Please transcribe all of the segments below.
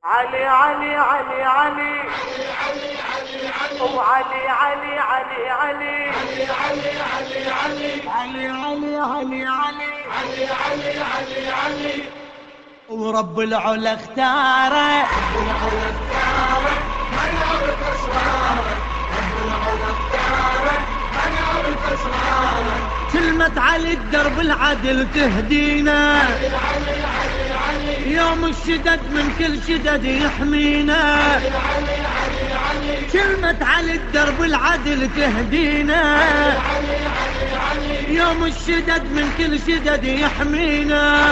علي علي علي علي وعلي علي علي علي علي علي علي علي علي علي علي علي ورب العلا اختاره من عرف اسراره رب العلا اختاره من عرف اسراره كلمة علي الدرب العدل تهدينا يوم الشدد من كل شدد يحمينا كلمة علي الدرب العدل تهدينا يوم الشدد من كل شدد يحمينا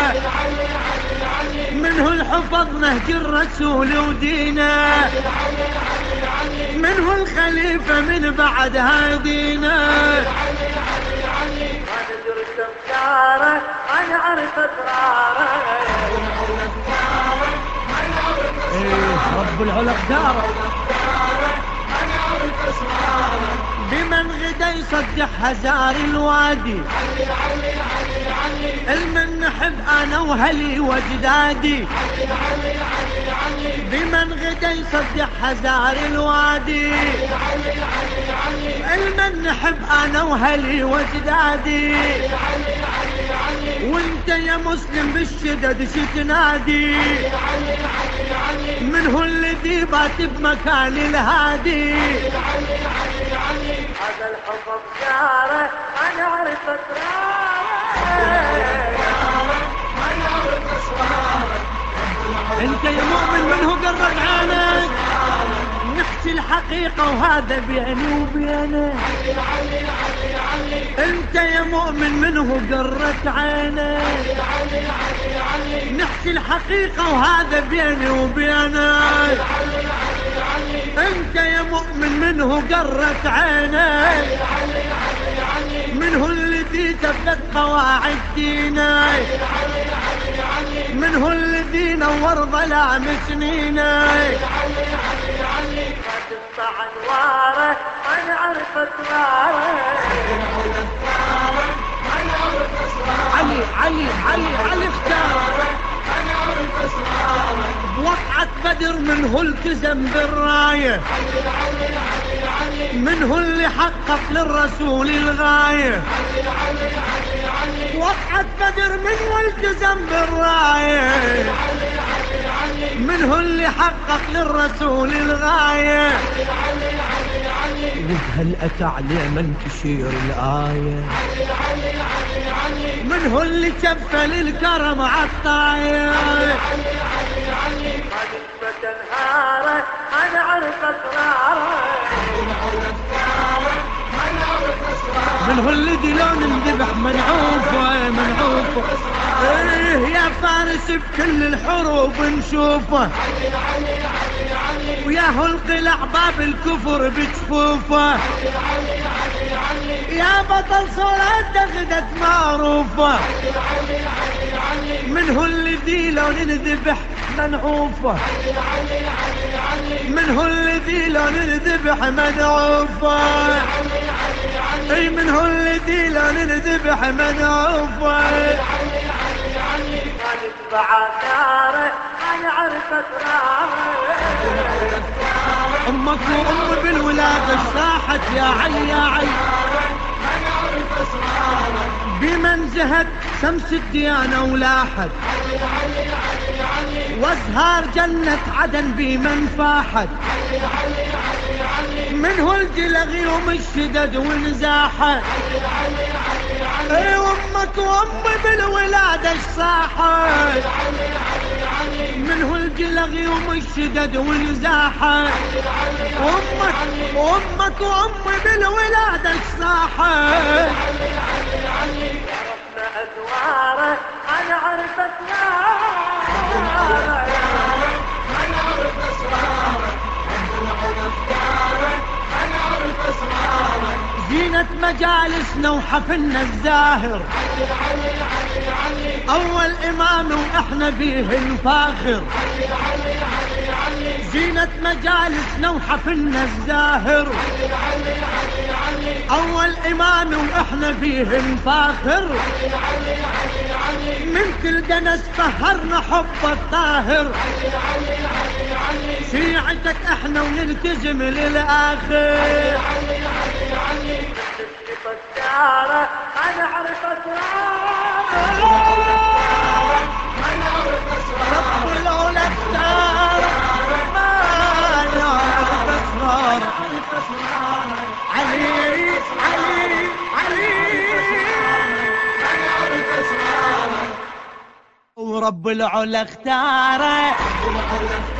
منه الحفظ نهج الرسول ودينا منه الخليفة من بعد هادينا ما ندرس افكاره انا اعرف اسراره رب العلا اختاره بمن غدا يصدح هزار الوادي المن نحب انا وهلي واجدادي بمن غدا يصدح هزار الوادي المن نحب انا وهلي واجدادي وانت يا مسلم بالشدد شتنادي من هو الذي بات بمكان الهادي هذا الحب بجاره انا اعرف اسراره انت يا مؤمن من هو قرب عينك نحكي الحقيقة وهذا بيني وبينك انت يا مؤمن من هو قرت عينك نحكي الحقيقة وهذا بيني وبينك انت يا مؤمن من هو قرت عينك من هو الذي ثبت قواعد دينك من هو الذي نور ظلام سنينك ما تقطع انواره انا اعرف اسراره علي علي علي علي اختاره انا اعرف اسراره بوقعة بدر من هو التزم بالرايه من هو اللي حقق للرسول الغايه وقعة بدر من هو التزم بالرايه من هو اللي حقق للرسول الغايه وبهل اتى عليه من تشير الايه من هو اللي كفل الكرم عالطايه ما نثبت انهاره انا اعرف اسراره من هو اللي دلون انذبح منعوفه منعوفه ايه يا فارس بكل الحروب نشوفه ويا هو القلع باب الكفر بجفوفه يا بطل صلاة دغدت معروفه من هو اللي دلون انذبح منعوفه من هو الذي لا نذبح منعوفه اي من هو الذي لا نذبح منعوفه ما نتبع اثاره انا اعرف اسراره امك وام بالولاده صاحت يا علي يا علي انا اعرف اسراره بمن زهد شمس الديانه ولاحت وازهار جنة عدن بمن فاحت من هو الجلغ يوم الشدد ونزاحت اي امك وامي بالولادة صاحت من هو الجلغ يوم الشدد ونزاحت امك وامي بالولادة صاحت أدواره أنا أعرف أسراره أنا أعرف أسراره أنا أعرف أسراره زينة مجالسنا وحفلنا الزاهر أول إمام وإحنا بيه نفاخر زينة مجالسنا وحفلنا الزاهر أول إمام وإحنا فيه نفاخر من كل دنس فهرنا حب الطاهر بشيعتك احنا ونلتزم للآخر. علي علي علي فكارة أنا أعرف أسرارك، أنا أعرف أسرارك، رب العلا اختارك، ما أنا أعرف أسرارك. علي علي علي أنا أعرف أسرارك، ورب العلا اختارك. العلا